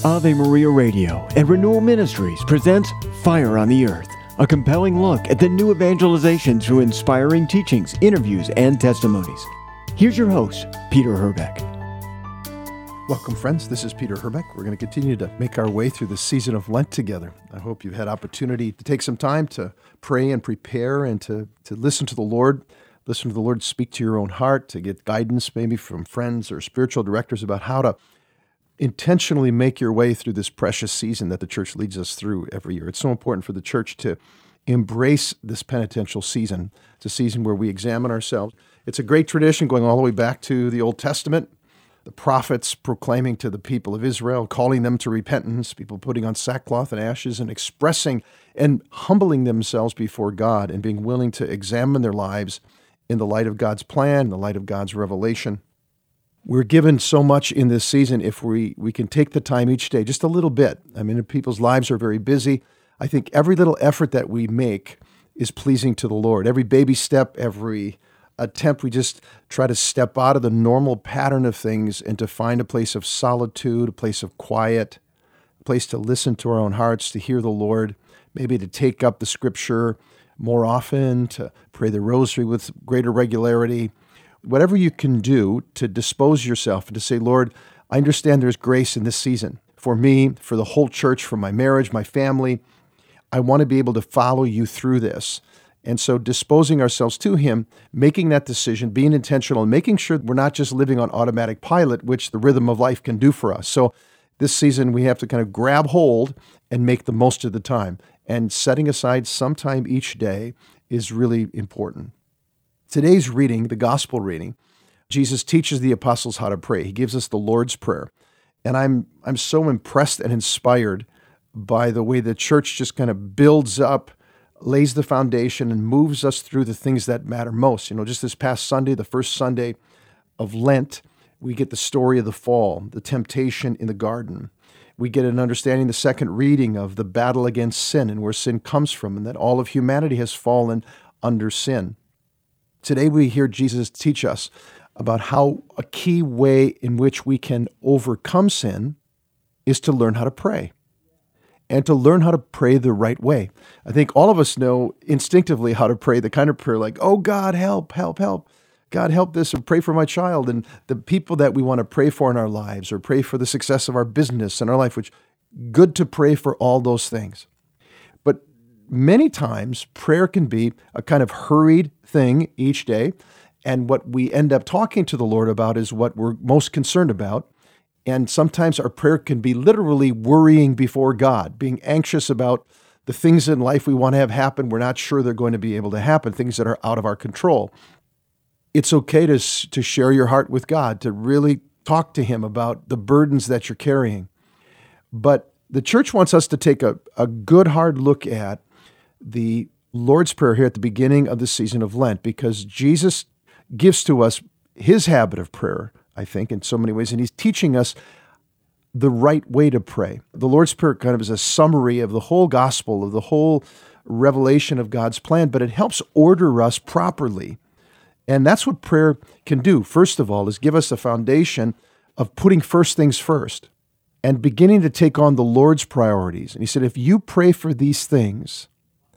Ave Maria Radio and Renewal Ministries presents Fire on the Earth, a compelling look at the new evangelization through inspiring teachings, interviews, and testimonies. Here's your host, Peter Herbeck. Welcome, friends. This is Peter Herbeck. We're going to continue to make our way through the season of Lent together. I hope you've had opportunity to take some time to pray and prepare and to listen to the Lord. Listen to the Lord speak to your own heart, to get guidance maybe from friends or spiritual directors about how to intentionally make your way through this precious season that the church leads us through every year. It's so important for the church to embrace this penitential season. It's a season where we examine ourselves. It's a great tradition going all the way back to the Old Testament, the prophets proclaiming to the people of Israel, calling them to repentance, people putting on sackcloth and ashes and expressing and humbling themselves before God and being willing to examine their lives in the light of God's plan, in the light of God's revelation. We're given so much in this season if we can take the time each day, just a little bit. I mean, people's lives are very busy. I think every little effort that we make is pleasing to the Lord. Every baby step, every attempt, we just try to step out of the normal pattern of things and to find a place of solitude, a place of quiet, a place to listen to our own hearts, to hear the Lord, maybe to take up the Scripture more often, to pray the rosary with greater regularity. Whatever you can do to dispose yourself and to say, Lord, I understand there's grace in this season for me, for the whole church, for my marriage, my family. I want to be able to follow you through this. And so disposing ourselves to Him, making that decision, being intentional, and making sure we're not just living on automatic pilot, which the rhythm of life can do for us. So this season, we have to kind of grab hold and make the most of the time. And setting aside some time each day is really important. Today's reading, the gospel reading, Jesus teaches the apostles how to pray. He gives us the Lord's Prayer. And I'm so impressed and inspired by the way the church just kind of builds up, lays the foundation, and moves us through the things that matter most. You know, just this past Sunday, the first Sunday of Lent, we get the story of the fall, the temptation in the garden. We get an understanding, the second reading of the battle against sin and where sin comes from, and that all of humanity has fallen under sin. Today we hear Jesus teach us about how a key way in which we can overcome sin is to learn how to pray, and to learn how to pray the right way. I think all of us know instinctively how to pray the kind of prayer like, oh God, help, help, help. God, help this, and pray for my child and the people that we want to pray for in our lives, or pray for the success of our business and our life, which good to pray for all those things. But many times prayer can be a kind of hurried thing each day. And what we end up talking to the Lord about is what we're most concerned about. And sometimes our prayer can be literally worrying before God, being anxious about the things in life we want to have happen. We're not sure they're going to be able to happen, things that are out of our control. It's okay to share your heart with God, to really talk to Him about the burdens that you're carrying. But the church wants us to take a good hard look at the Lord's Prayer here at the beginning of the season of Lent, because Jesus gives to us His habit of prayer, I think, in so many ways, and He's teaching us the right way to pray. The Lord's Prayer kind of is a summary of the whole gospel, of the whole revelation of God's plan, but it helps order us properly. And that's what prayer can do, first of all, is give us a foundation of putting first things first and beginning to take on the Lord's priorities. And He said, if you pray for these things,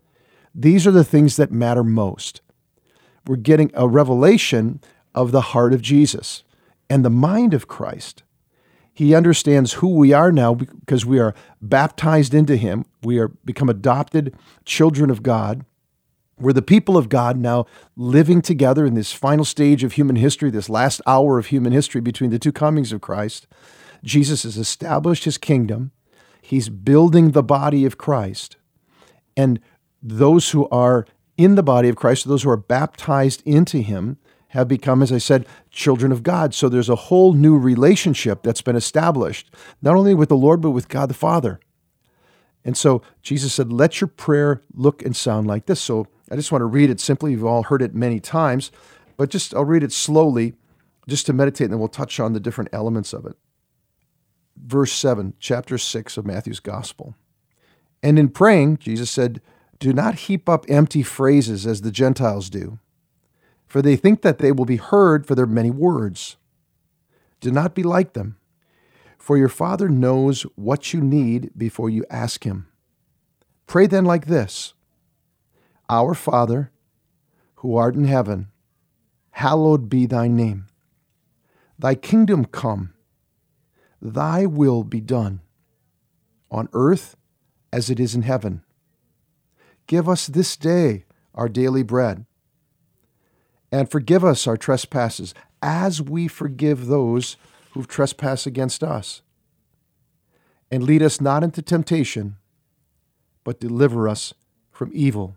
these are the things that matter most. We're getting a revelation of the heart of Jesus and the mind of Christ. He understands who we are now because we are baptized into Him. We are become adopted children of God. We're the people of God now living together in this final stage of human history, this last hour of human history between the two comings of Christ. Jesus has established His kingdom. He's building the body of Christ. And those who are in the body of Christ, those who are baptized into Him, have become, as I said, children of God. So there's a whole new relationship that's been established, not only with the Lord, but with God the Father. And so Jesus said, let your prayer look and sound like this. So I just want to read it simply. You've all heard it many times, but I'll read it slowly just to meditate, and then we'll touch on the different elements of it. Verse 7, chapter 6 of Matthew's Gospel. And in praying, Jesus said, do not heap up empty phrases as the Gentiles do, for they think that they will be heard for their many words. Do not be like them, For your Father knows what you need before you ask Him. Pray then like this: Our Father, who art in heaven, hallowed be thy name. Thy kingdom come, thy will be done, on earth as it is in heaven. Give us this day our daily bread, and forgive us our trespasses, as we forgive those who trespass against us. And lead us not into temptation, but deliver us from evil.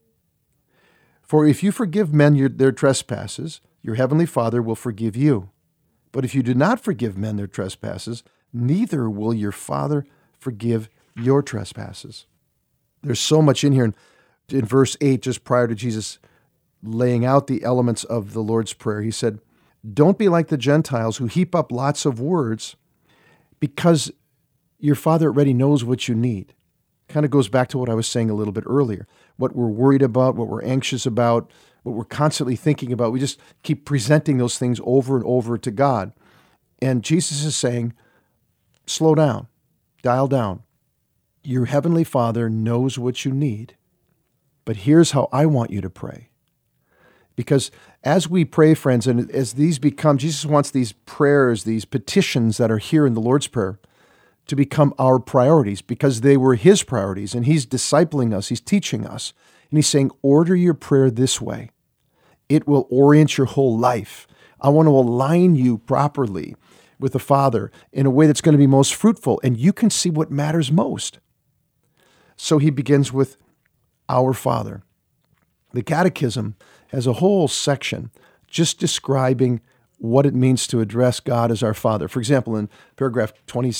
For if you forgive men their trespasses, your heavenly Father will forgive you. But if you do not forgive men their trespasses, neither will your Father forgive your trespasses. There's so much in here. In verse 8, just prior to Jesus laying out the elements of the Lord's Prayer, he said, don't be like the Gentiles who heap up lots of words, because your Father already knows what you need. Kind of goes back to what I was saying a little bit earlier. What we're worried about, what we're anxious about, what we're constantly thinking about. We just keep presenting those things over and over to God. And Jesus is saying, slow down, dial down. Your heavenly Father knows what you need, but here's how I want you to pray. Because as we pray, friends, and as these become, Jesus wants these prayers, these petitions that are here in the Lord's Prayer to become our priorities, because they were His priorities, and He's discipling us, He's teaching us. And He's saying, order your prayer this way. It will orient your whole life. I want to align you properly with the Father in a way that's going to be most fruitful, and you can see what matters most. So He begins with our Father. The Catechism has a whole section just describing what it means to address God as our Father. For example, in paragraph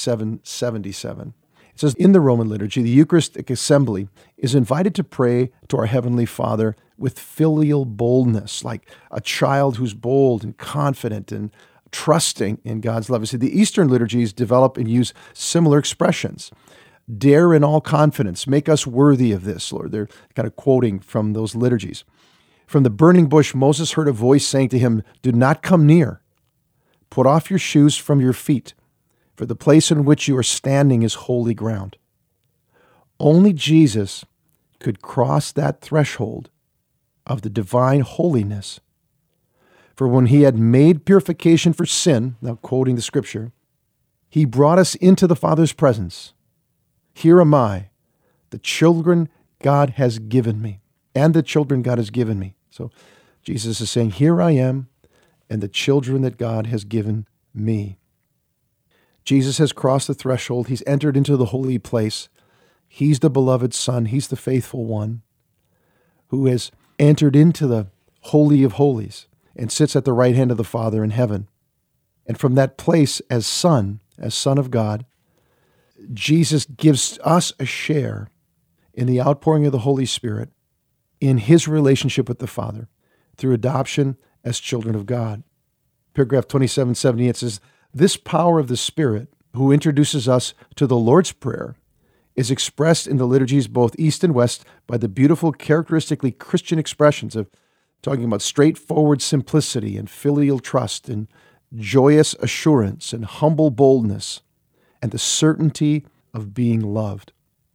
2777, it says, in the Roman liturgy, the Eucharistic assembly is invited to pray to our Heavenly Father with filial boldness, like a child who's bold and confident and trusting in God's love. See, the Eastern liturgies develop and use similar expressions. Dare in all confidence, make us worthy of this, Lord. They're kind of quoting from those liturgies. From the burning bush, Moses heard a voice saying to him, do not come near. Put off your shoes from your feet, for the place in which you are standing is holy ground. Only Jesus could cross that threshold of the divine holiness. For when He had made purification for sin, now quoting the scripture, He brought us into the Father's presence. Here am I, the children God has given me, and the children God has given me. So Jesus is saying, here I am, and the children that God has given me. Jesus has crossed the threshold. He's entered into the holy place. He's the beloved Son. He's the faithful one who has entered into the Holy of Holies and sits at the right hand of the Father in heaven. And from that place as Son of God, Jesus gives us a share in the outpouring of the Holy Spirit in His relationship with the Father through adoption as children of God. Paragraph 2778 says, this power of the Spirit who introduces us to the Lord's Prayer is expressed in the liturgies both East and West by the beautiful, characteristically Christian expressions of talking about straightforward simplicity and filial trust and joyous assurance and humble boldness and the certainty of being loved.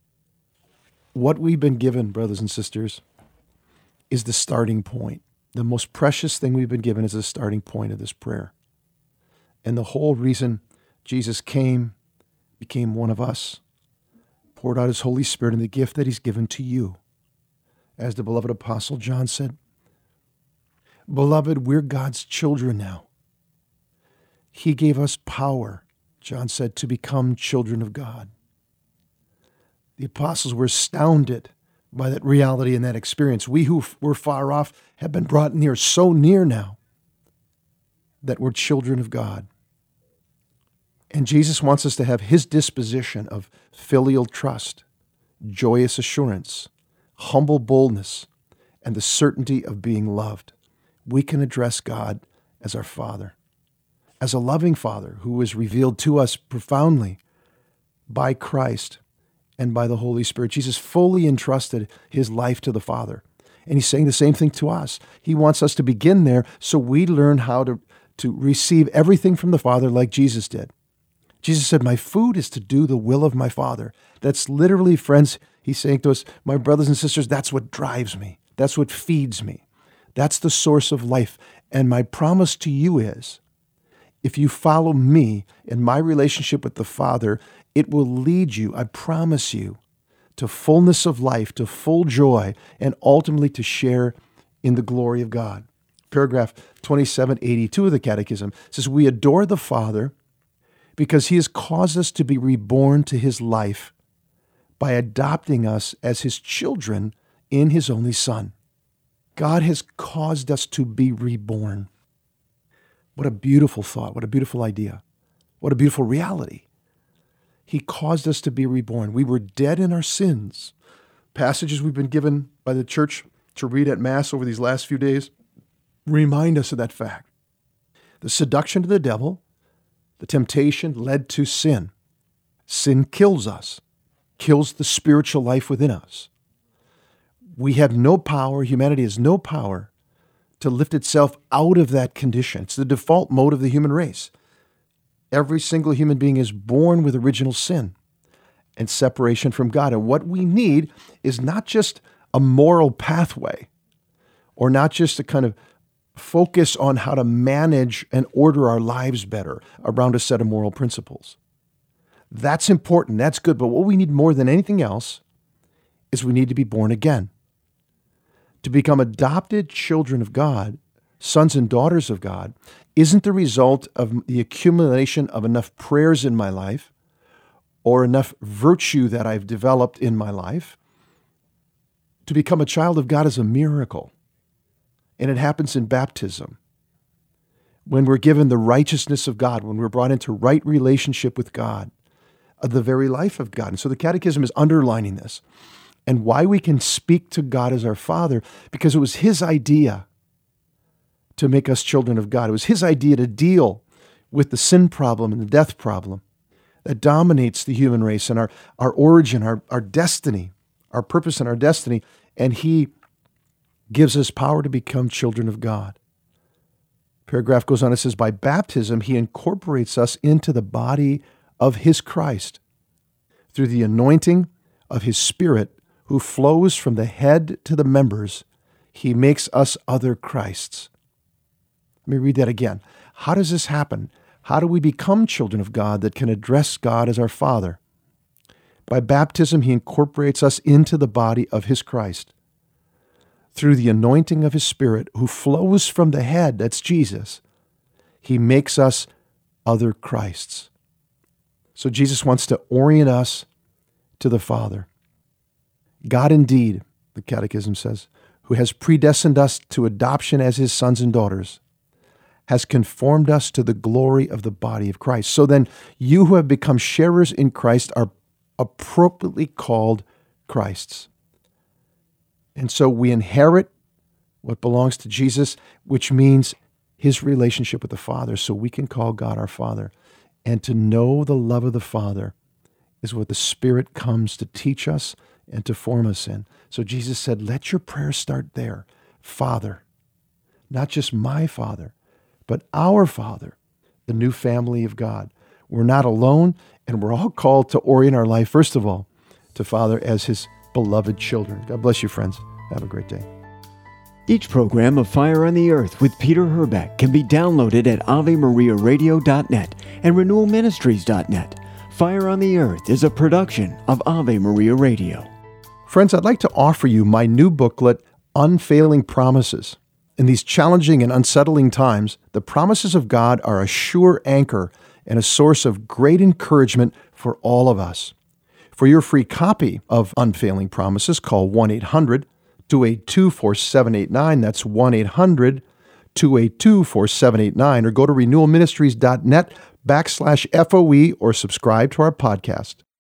What we've been given, brothers and sisters, is the starting point. The most precious thing we've been given is the starting point of this prayer. And the whole reason Jesus came, became one of us, poured out His Holy Spirit and the gift that He's given to you. As the beloved Apostle John said, beloved, we're God's children now. He gave us power, John said, to become children of God. The apostles were astounded by that reality and that experience. We who were far off have been brought near, so near now that we're children of God. And Jesus wants us to have His disposition of filial trust, joyous assurance, humble boldness, and the certainty of being loved. We can address God as our Father, as a loving Father who is revealed to us profoundly by Christ and by the Holy Spirit. Jesus fully entrusted His life to the Father. And He's saying the same thing to us. He wants us to begin there so we learn how to receive everything from the Father like Jesus did. Jesus said, my food is to do the will of my Father. That's literally, friends, he's saying to us, my brothers and sisters, that's what drives me. That's what feeds me. That's the source of life. And my promise to you is, if you follow me in my relationship with the Father, it will lead you, I promise you, to fullness of life, to full joy, and ultimately to share in the glory of God. Paragraph 2782 of the Catechism says, we adore the Father because he has caused us to be reborn to his life by adopting us as his children in his only Son. God has caused us to be reborn. What a beautiful thought. What a beautiful idea. What a beautiful reality. He caused us to be reborn. We were dead in our sins. Passages we've been given by the church to read at Mass over these last few days remind us of that fact. The seduction of the devil, the temptation led to sin. Sin kills us, kills the spiritual life within us. We have no power, humanity has no power to lift itself out of that condition. It's the default mode of the human race. Every single human being is born with original sin and separation from God. And what we need is not just a moral pathway or not just a kind of focus on how to manage and order our lives better around a set of moral principles. That's important. That's good. But what we need more than anything else is we need to be born again. To become adopted children of God, sons and daughters of God, isn't the result of the accumulation of enough prayers in my life or enough virtue that I've developed in my life. To become a child of God is a miracle. And it happens in baptism. When we're given the righteousness of God, when we're brought into right relationship with God, the very life of God. And so the Catechism is underlining this. And why we can speak to God as our Father, because it was his idea to make us children of God. It was his idea to deal with the sin problem and the death problem that dominates the human race and our origin, our destiny, our purpose and our destiny. And he gives us power to become children of God. Paragraph goes on, it says, by baptism, he incorporates us into the body of his Christ through the anointing of his Spirit, who flows from the head to the members. He makes us other Christs. Let me read that again. How does this happen? How do we become children of God that can address God as our Father? By baptism, he incorporates us into the body of his Christ. Through the anointing of his Spirit, who flows from the head, that's Jesus, he makes us other Christs. So Jesus wants to orient us to the Father. God indeed, the Catechism says, who has predestined us to adoption as his sons and daughters, has conformed us to the glory of the body of Christ. So then you who have become sharers in Christ are appropriately called Christs. And so we inherit what belongs to Jesus, which means his relationship with the Father, so we can call God our Father. And to know the love of the Father is what the Spirit comes to teach us and to form us in. So Jesus said, let your prayer start there. Father, not just my Father, but our Father, the new family of God. We're not alone, and we're all called to orient our life, first of all, to Father as his beloved children. God bless you, friends. Have a great day. Each program of Fire on the Earth with Peter Herbeck can be downloaded at AveMariaRadio.net and RenewalMinistries.net. Fire on the Earth is a production of Ave Maria Radio. Friends, I'd like to offer you my new booklet, Unfailing Promises. In these challenging and unsettling times, the promises of God are a sure anchor and a source of great encouragement for all of us. For your free copy of Unfailing Promises, call 1-800-282-4789. That's 1-800-282-4789. Or go to renewalministries.net/FOE or subscribe to our podcast.